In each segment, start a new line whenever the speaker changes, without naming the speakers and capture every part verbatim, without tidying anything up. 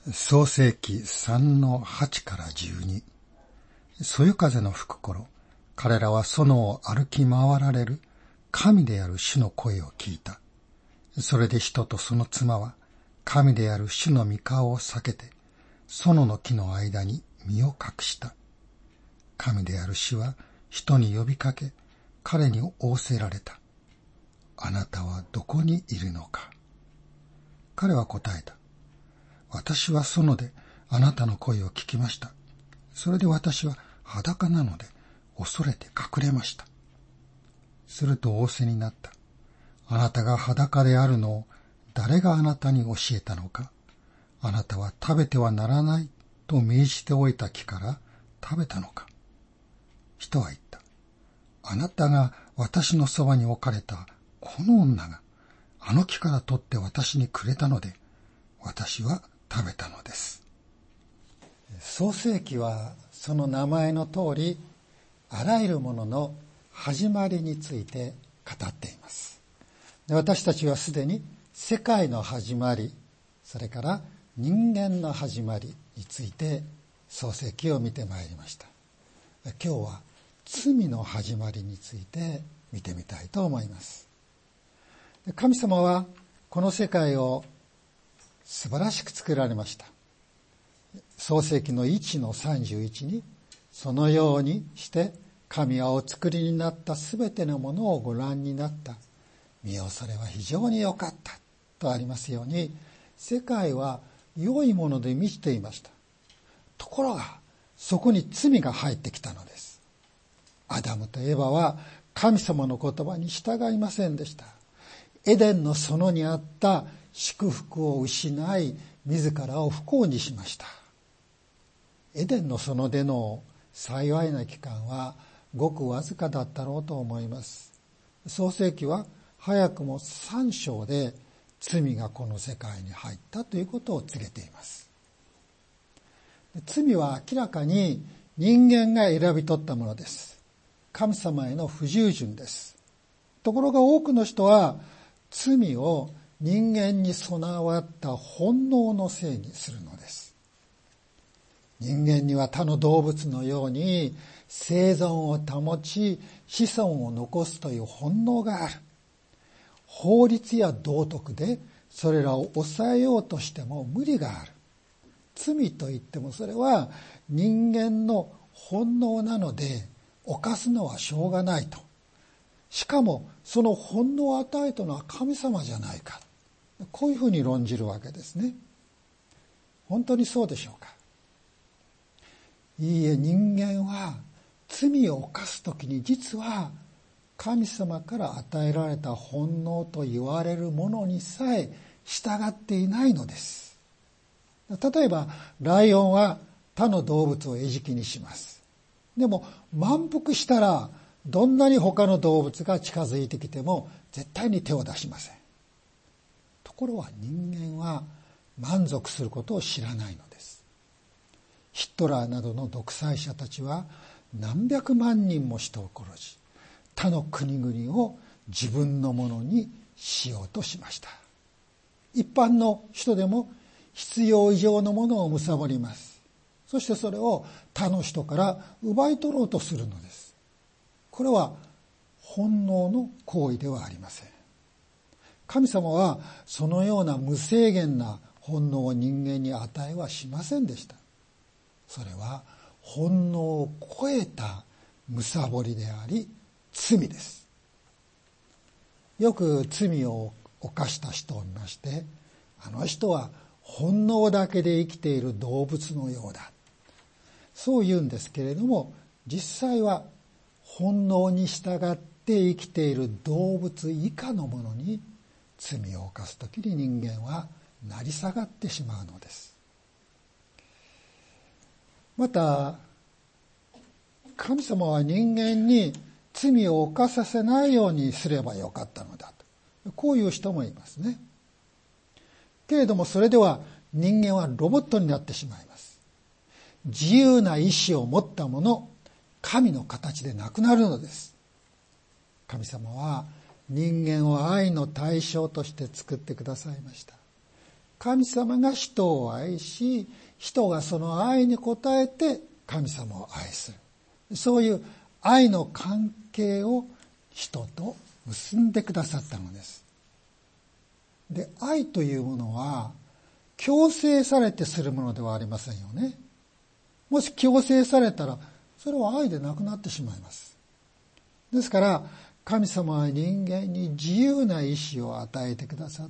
創世記さんのはちからじゅうに。そよ風の吹く頃、彼らは園を歩き回られる神である主の声を聞いた。それで人とその妻は神である主の御顔を避けて、園の木の間に身を隠した。神である主は人に呼びかけ、彼に仰せられた。あなたはどこにいるのか。彼は答えた。私は園であなたの声を聞きました。それで私は裸なので恐れて隠れました。すると仰せになった。あなたが裸であるのを誰があなたに教えたのか。あなたは食べてはならないと命じておいた木から食べたのか。人は言った。あなたが私のそばに置かれたこの女があの木から取って私にくれたので、私は食べたのです。創世記はその名前の通り、あらゆるものの始まりについて語っています。で、私たちはすでに世界の始まり、それから人間の始まりについて創世記を見てまいりました。今日は罪の始まりについて見てみたいと思います。神様はこの世界を素晴らしく作られました。創世記のいちのさんじゅういちに、そのようにして神はお作りになったすべてのものをご覧になった。見よそれは非常に良かったとありますように、世界は良いもので満ちていました。ところがそこに罪が入ってきたのです。アダムとエバは神様の言葉に従いませんでした。エデンの園にあった祝福を失い、自らを不幸にしました。エデンの園での幸いな期間はごくわずかだったろうと思います。創世記は早くもさん章で罪がこの世界に入ったということを告げています。罪は明らかに人間が選び取ったものです。神様への不従順です。ところが多くの人は罪を人間に備わった本能のせいにするのです。人間には他の動物のように生存を保ち子孫を残すという本能がある。法律や道徳でそれらを抑えようとしても無理がある。罪といってもそれは人間の本能なので犯すのはしょうがないと。しかもその本能を与えたのは神様じゃないか。こういうふうに論じるわけですね。本当にそうでしょうか。いいえ、人間は罪を犯すときに実は神様から与えられた本能と言われるものにさえ従っていないのです。例えばライオンは他の動物を餌食にします。でも満腹したらどんなに他の動物が近づいてきても絶対に手を出しません。ところが人間は満足することを知らないのです。ヒトラーなどの独裁者たちは何百万人も人を殺し、他の国々を自分のものにしようとしました。一般の人でも必要以上のものを貪ります。そしてそれを他の人から奪い取ろうとするのです。これは本能の行為ではありません。神様はそのような無制限な本能を人間に与えはしませんでした。それは本能を超えた貪りであり罪です。よく罪を犯した人を見まして、あの人は本能だけで生きている動物のようだ、そう言うんですけれども、実際は本能に従って生きている動物以下のものに罪を犯すときに人間は成り下がってしまうのです。また神様は人間に罪を犯させないようにすればよかったのだと、こういう人もいますね。けれどもそれでは人間はロボットになってしまいます。自由な意志を持ったもの、神の形でなくなるのです。神様は人間を愛の対象として作ってくださいました。 神様が人を愛し、人がその愛に応えて神様を愛する。そういう愛の関係を人と結んでくださったのです。で、愛というものは強制されてするものではありませんよね。もし強制されたら、それは愛でなくなってしまいます。ですから、神様は人間に自由な意志を与えてくださって、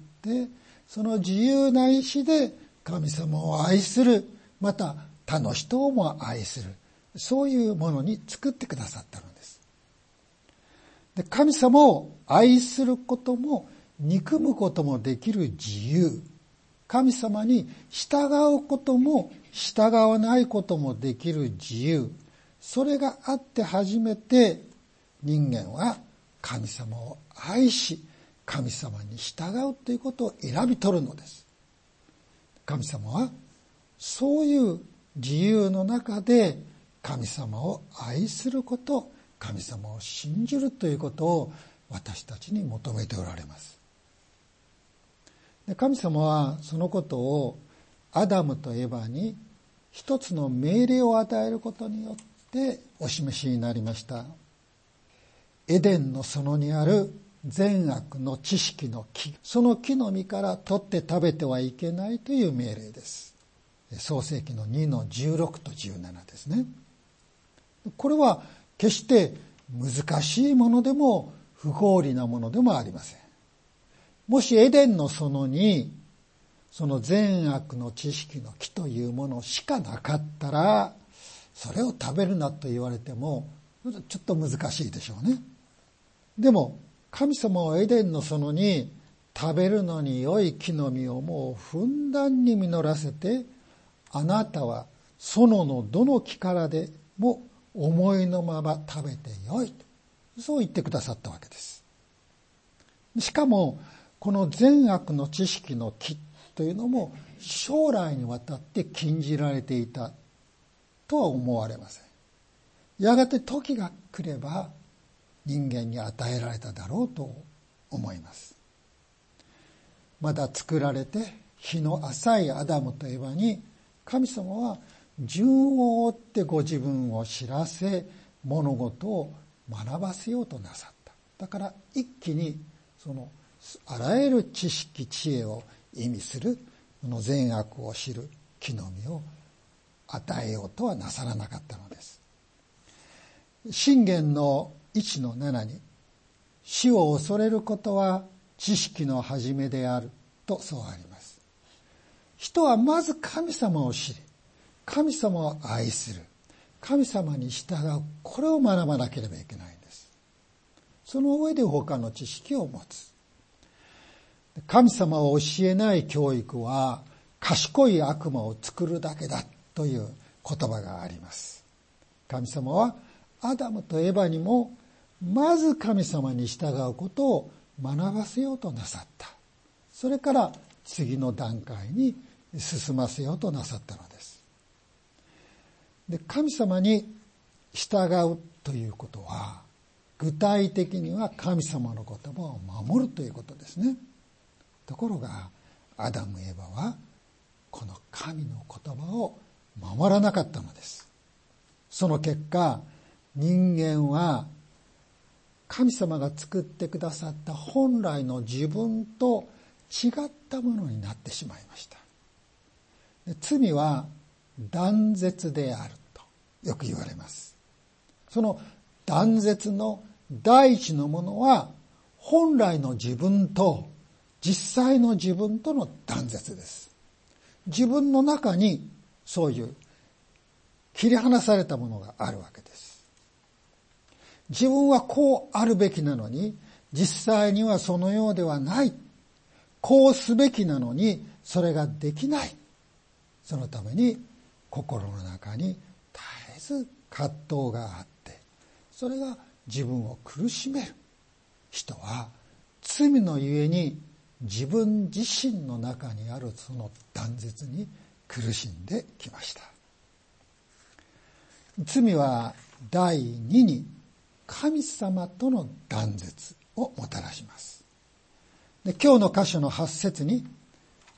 その自由な意志で神様を愛する、また他の人をも愛する、そういうものに作ってくださったのです。で、神様を愛することも憎むこともできる自由、神様に従うことも従わないこともできる自由、それがあって初めて人間は神様を愛し、神様に従うということを選び取るのです。神様はそういう自由の中で神様を愛すること、神様を信じるということを私たちに求めておられます。で、神様はそのことをアダムとエバに一つの命令を与えることによってお示しになりました。エデンの園にある善悪の知識の木、その木の実から取って食べてはいけないという命令です。創世記のにのじゅうろくとじゅうななですね。これは決して難しいものでも不合理なものでもありません。もしエデンの園にその善悪の知識の木というものしかなかったら、それを食べるなと言われてもちょっと難しいでしょうね。でも神様はエデンの園に食べるのに良い木の実をもうふんだんに実らせて、あなたは園のどの木からでも思いのまま食べてよいと、そう言ってくださったわけです。しかもこの善悪の知識の木というのも将来にわたって禁じられていたとは思われません。やがて時が来れば人間に与えられただろうと思います。まだ作られて日の浅いアダムとエバに神様は順を追ってご自分を知らせ、物事を学ばせようとなさった。だから一気にそのあらゆる知識知恵を意味するこの善悪を知る木の実を与えようとはなさらなかったのです。箴言のいちのななに、死を恐れることは知識の始めであるとそうあります。人はまず神様を知り、神様を愛する、神様に従う、これを学ばなければいけないんです。その上で他の知識を持つ。神様を教えない教育は賢い悪魔を作るだけだという言葉があります。神様はアダムとエバにもまず神様に従うことを学ばせようとなさった。それから次の段階に進ませようとなさったのです。で、神様に従うということは具体的には神様の言葉を守るということですね。ところがアダム・エバはこの神の言葉を守らなかったのです。その結果、人間は神様が作ってくださった本来の自分と違ったものになってしまいました。罪は断絶であるとよく言われます。その断絶の第一のものは本来の自分と実際の自分との断絶です。自分の中にそういう切り離されたものがあるわけです。自分はこうあるべきなのに実際にはそのようではない。こうすべきなのにそれができない。そのために心の中に絶えず葛藤があって、それが自分を苦しめる。人は罪のゆえに自分自身の中にあるその断絶に苦しんできました。罪は第二に神様との断絶をもたらします。で、今日の箇所のはち節に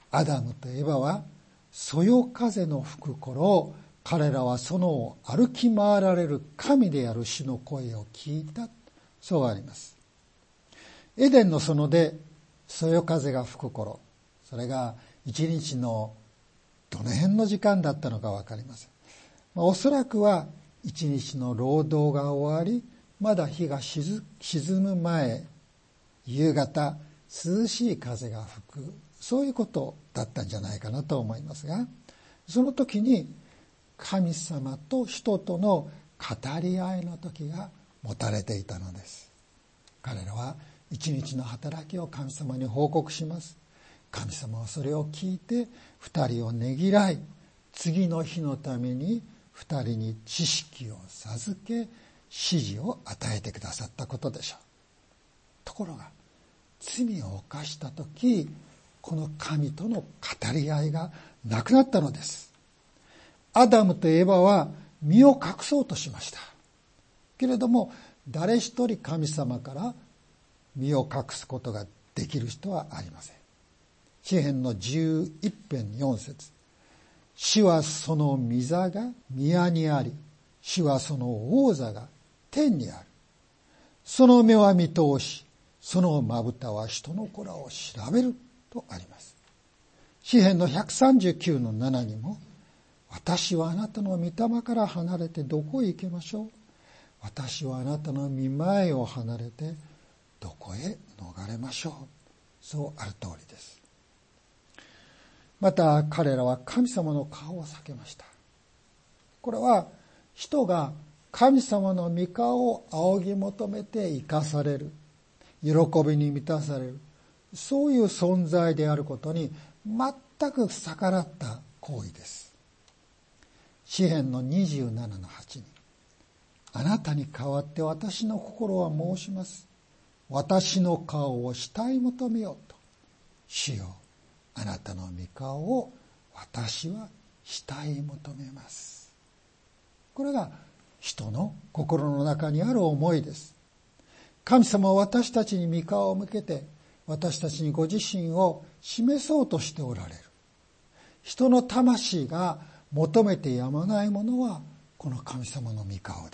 アダムとエバはそよ風の吹く頃、彼らは園を歩き回られる神である主の声を聞いた。そうあります。エデンの園でそよ風が吹く頃、それが一日のどの辺の時間だったのかわかりません。まあ、おそらくは一日の労働が終わり、まだ日が沈む前、夕方、涼しい風が吹く、そういうことだったんじゃないかなと思いますが、その時に神様と人との語り合いの時が持たれていたのです。彼らは一日の働きを神様に報告します。神様はそれを聞いて二人をねぎらい、次の日のために二人に知識を授け、指示を与えてくださったことでしょう。ところが罪を犯した時、この神との語り合いがなくなったのです。アダムとエバは身を隠そうとしました。けれども誰一人神様から身を隠すことができる人はありません。詩編のじゅういち編よん節。主はその御座が宮にあり、主はその王座が天にある。その目は見通し、そのまぶたは人の子らを調べるとあります。詩編のひゃくさんじゅうきゅうのななにも、私はあなたの御霊から離れてどこへ行けましょう。私はあなたの御前を離れてどこへ逃れましょう。そうある通りです。また彼らは神様の顔を避けました。これは人が神様の御顔を仰ぎ求めて生かされる、喜びに満たされる、そういう存在であることに全く逆らった行為です。詩編のにじゅうななのはちに、あなたに代わって私の心は申します。私の顔を慕い求めようと。主よ、あなたの御顔を私は慕い求めます。これが人の心の中にある思いです。神様は私たちに御顔を向けて、私たちにご自身を示そうとしておられる。人の魂が求めてやまないものはこの神様の御顔です。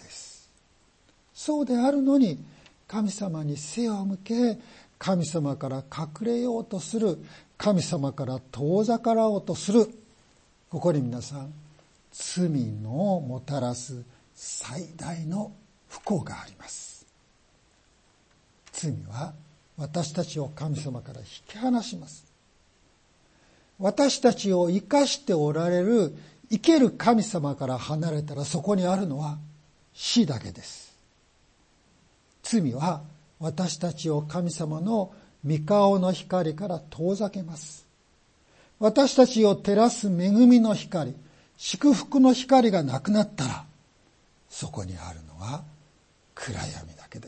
そうであるのに神様に背を向け、神様から隠れようとする、神様から遠ざからおうとする、ここに皆さん罪のもたらす最大の不幸があります。罪は私たちを神様から引き離します。私たちを生かしておられる生ける神様から離れたら、そこにあるのは死だけです。罪は私たちを神様の御顔の光から遠ざけます。私たちを照らす恵みの光、祝福の光がなくなったら、そこにあるのは暗闇だけです。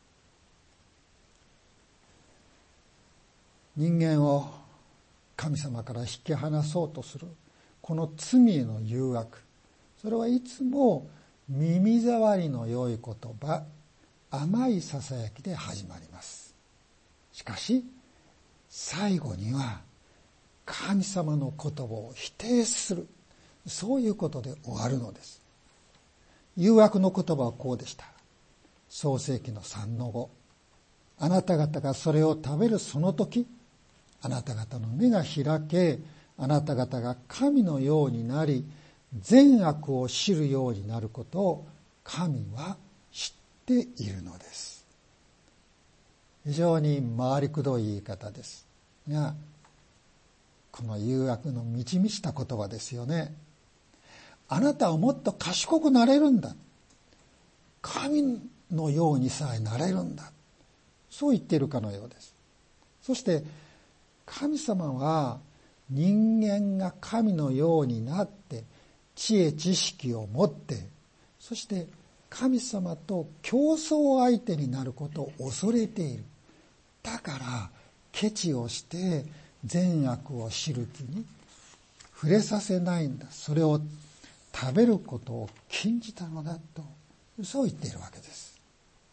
人間を神様から引き離そうとするこの罪への誘惑、それはいつも耳障りの良い言葉、甘いささやきで始まります。しかし最後には神様の言葉を否定する、そういうことで終わるのです。誘惑の言葉はこうでした。創世記のさんのご、あなた方がそれを食べるその時、あなた方の目が開け、あなた方が神のようになり、善悪を知るようになることを神は知っているのです。非常に回りくどい言い方ですが、この誘惑の満ち満ちた言葉ですよね。あなたはもっと賢くなれるんだ。神のようにさえなれるんだ。そう言っているかのようです。そして神様は人間が神のようになって知恵知識を持って、そして神様と競争相手になることを恐れている。だからケチをして善悪を知る気に触れさせないんだ。それを食べることを禁じたのだと、そう言っているわけです。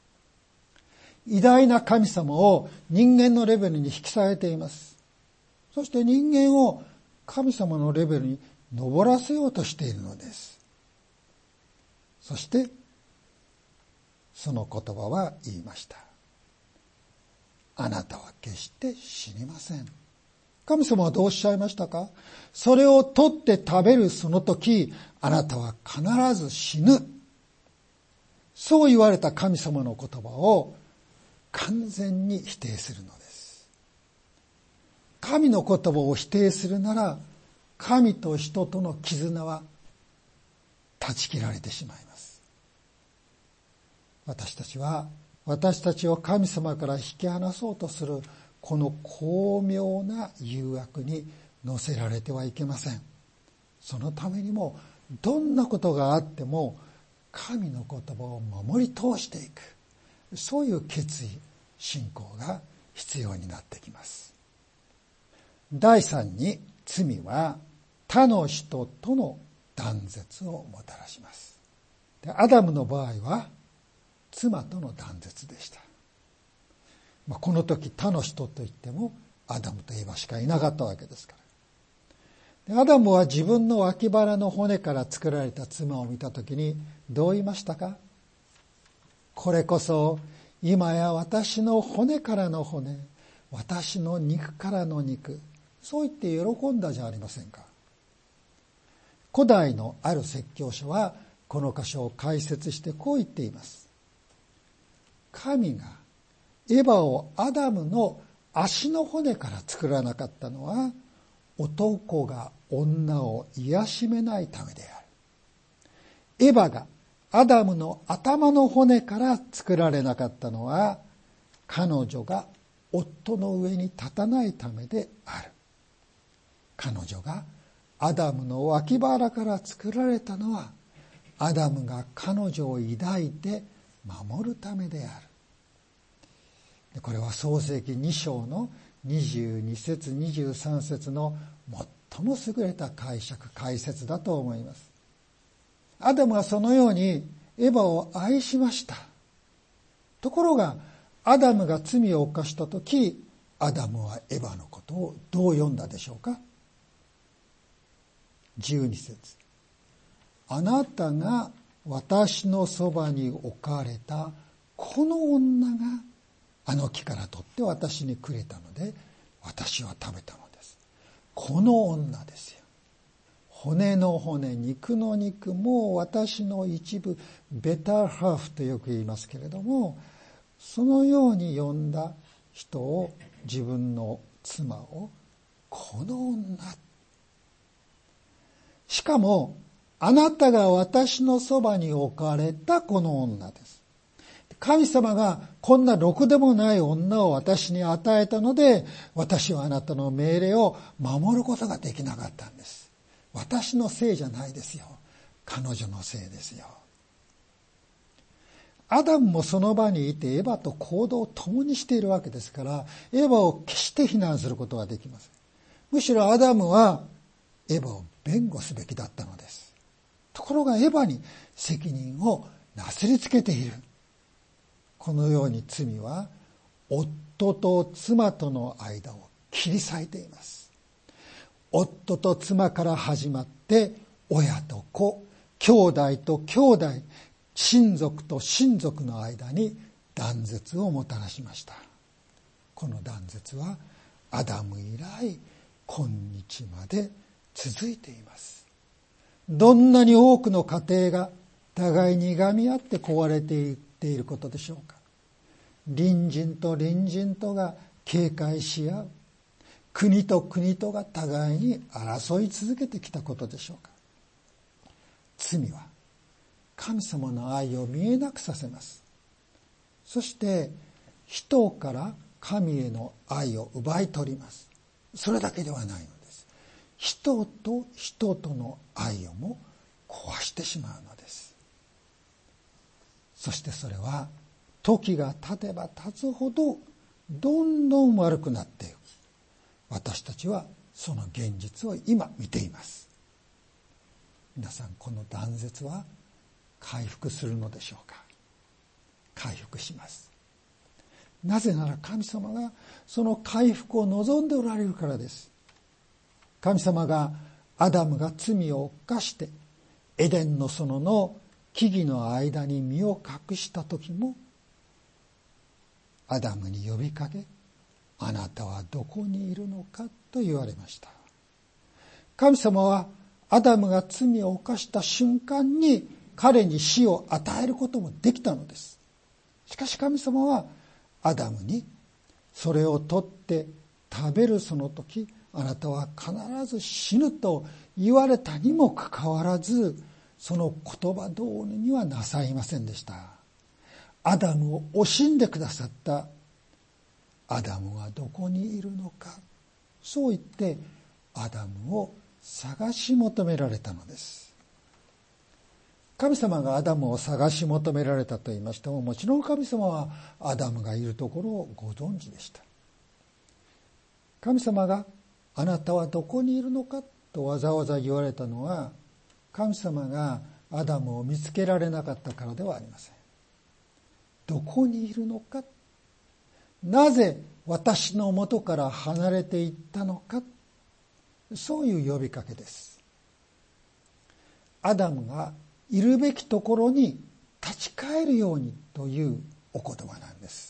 偉大な神様を人間のレベルに引き下げています。 そして人間を神様のレベルに上らせようとしているのです。そしてその言葉は言いました。あなたは決して死にません。神様はどうおっしゃいましたか？それを取って食べるその時、あなたは必ず死ぬ。そう言われた神様の言葉を完全に否定するのです。神の言葉を否定するなら、神と人との絆は断ち切られてしまいます。私たちは、私たちを神様から引き離そうとするこの巧妙な誘惑に乗せられてはいけません。そのためにもどんなことがあっても神の言葉を守り通していく、そういう決意、信仰が必要になってきます。第三に、罪は他の人との断絶をもたらします。で、アダムの場合は妻との断絶でした。まあ、この時他の人といってもアダムとエバしかいなかったわけですから。で、アダムは自分の脇腹の骨から作られた妻を見た時にどう言いましたか？これこそ今や私の骨からの骨、私の肉からの肉、そう言って喜んだじゃありませんか。古代のある説教書はこの箇所を解説してこう言っています。神がエバをアダムの足の骨から作らなかったのは、男が女を癒しめないためである。エバがアダムの頭の骨から作られなかったのは、彼女が夫の上に立たないためである。彼女がアダムの脇腹から作られたのは、アダムが彼女を抱いて守るためである。これは創世記に章のにじゅうに節にじゅうさん節の最も優れた解釈解説だと思います。アダムはそのようにエバを愛しました。ところがアダムが罪を犯したとき、アダムはエバのことをどう読んだでしょうか。じゅうに節、あなたが私のそばに置かれたこの女があの木から取って私にくれたので私は食べたのです。この女ですよ。骨の骨、肉の肉、もう私の一部、ベターハーフとよく言いますけれども、そのように呼んだ人を、自分の妻を、この女。しかも、あなたが私のそばに置かれたこの女です。神様がこんなろくでもない女を私に与えたので、私はあなたの命令を守ることができなかったんです。私のせいじゃないですよ。彼女のせいですよ。アダムもその場にいてエバと行動を共にしているわけですから、エバを決して非難することはできません。むしろアダムはエバを弁護すべきだったのです。ところがエバに責任をなすりつけている。このように罪は夫と妻との間を切り裂いています。夫と妻から始まって親と子、兄弟と兄弟、親族と親族の間に断絶をもたらしました。この断絶はアダム以来今日まで続いています。どんなに多くの家庭が互いにいがみ合って壊れていっていることでしょうか。隣人と隣人とが警戒し合う。国と国とが互いに争い続けてきたことでしょうか。罪は神様の愛を見えなくさせます。そして人から神への愛を奪い取ります。それだけではないのです。人と人との愛をも壊してしまうのです。そしてそれは時が経てば経つほどどんどん悪くなっていく。私たちはその現実を今見ています。皆さん、この断絶は回復するのでしょうか。回復します。なぜなら神様がその回復を望んでおられるからです。
神様がアダムが罪を犯してエデンの園の木々の間に身を隠した時も、アダムに呼びかけ、あなたはどこにいるのかと言われました。神様はアダムが罪を犯した瞬間に彼に死を与えることもできたのです。しかし神様はアダムにそれを取って食べるその時、あなたは必ず死ぬと言われたにもかかわらず、その言葉通りにはなさいませんでした。アダムを惜しんでくださったアダムはどこにいるのか、そう言ってアダムを探し求められたのです。神様がアダムを探し求められたと言いましても、もちろん神様はアダムがいるところをご存知でした。神様があなたはどこにいるのかとわざわざ言われたのは、神様がアダムを見つけられなかったからではありません。どこにいるのか、なぜ私の元から離れていったのか、そういう呼びかけです。アダムがいるべきところに立ち返るようにというお言葉なんです。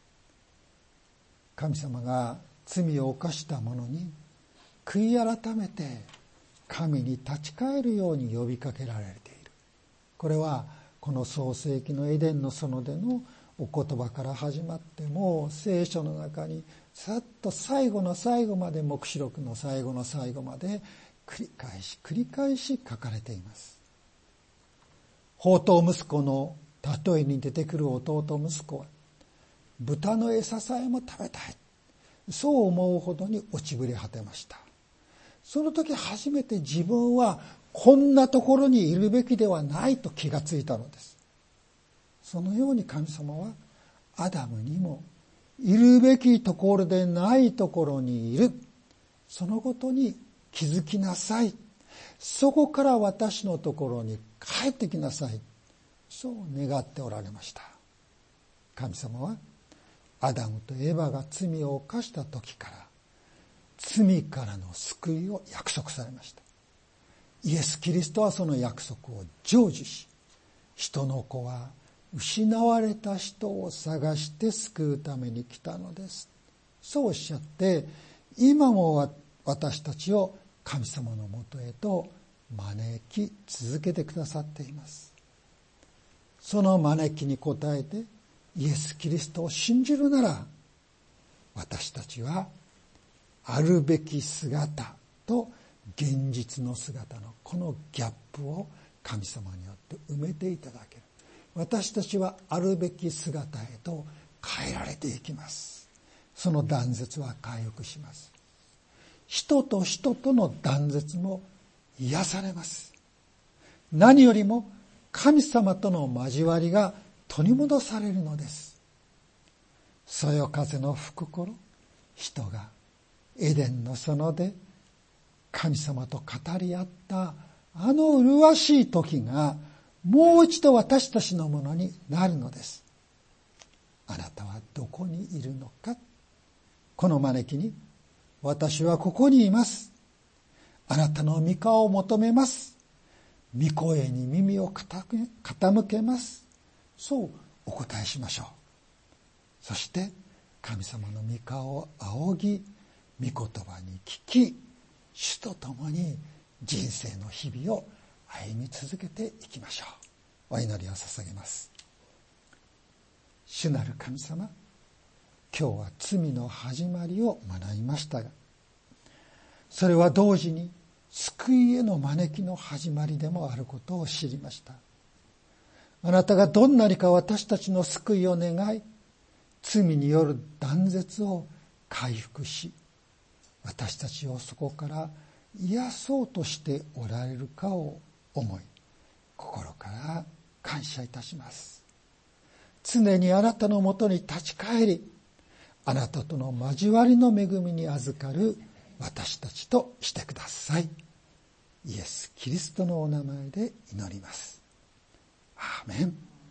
神様が罪を犯した者に悔い改めて神に立ち返るように呼びかけられている。これはこの創世記のエデンの園でのお言葉から始まって、もう聖書の中にさっと最後の最後まで、黙示録の最後の最後まで繰り返し繰り返し書かれています。放蕩息子の例えに出てくる弟息子は、豚の餌さえも食べたい、そう思うほどに落ちぶれ果てました。その時初めて自分はこんなところにいるべきではないと気がついたのです。そのように神様はアダムにもいるべきところでないところにいる、そのことに気づきなさい、そこから私のところに帰ってきなさい、そう願っておられました。神様はアダムとエバが罪を犯した時から罪からの救いを約束されました。イエス・キリストはその約束を成就し、人の子は失われた人を探して救うために来たのです、そうおっしゃって、今も私たちを神様のもとへと招き続けてくださっています。その招きに応えてイエス・キリストを信じるなら、私たちはあるべき姿と現実の姿のこのギャップを神様によって埋めていただける。私たちはあるべき姿へと変えられていきます。その断絶は回復します。人と人との断絶も癒されます。何よりも神様との交わりが取り戻されるのです。そよ風の吹く頃、人がエデンの園で神様と語り合ったあの麗しい時がもう一度私たちのものになるのです。あなたはどこにいるのか。この招きに、私はここにいます、あなたの御顔を求めます、御声に耳を傾けます、そうお答えしましょう。そして神様の御顔を仰ぎ、御言葉に聞き、主と共に人生の日々を歩み続けていきましょう。お祈りを捧げます。主なる神様、今日は罪の始まりを学びましたが、それは同時に救いへの招きの始まりでもあることを知りました。あなたがどんなにか私たちの救いを願い、罪による断絶を回復し、私たちをそこから癒そうとしておられるかを思い、心から感謝いたします。常にあなたのもとに立ち返り、あなたとの交わりの恵みに預かる私たちとしてください。イエス・キリストのお名前で祈ります。アーメン。